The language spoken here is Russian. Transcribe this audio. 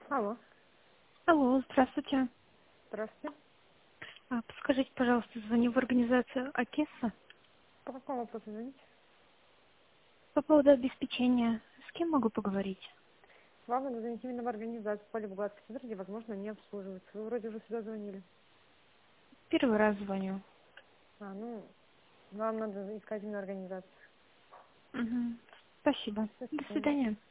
Алло, Алло, здравствуйте. здравствуйте. Подскажите, пожалуйста, звоню в организацию АКИСа По какому вопросу звоните? по поводу обеспечения. С кем могу поговорить? Вам надо звонить именно в организацию Полиградский центр, где, возможно, не обслуживаются. Вы вроде уже сюда звонили. Первый раз звоню. Вам надо искать именно организацию. Мгм. Спасибо. До До свидания. свидания.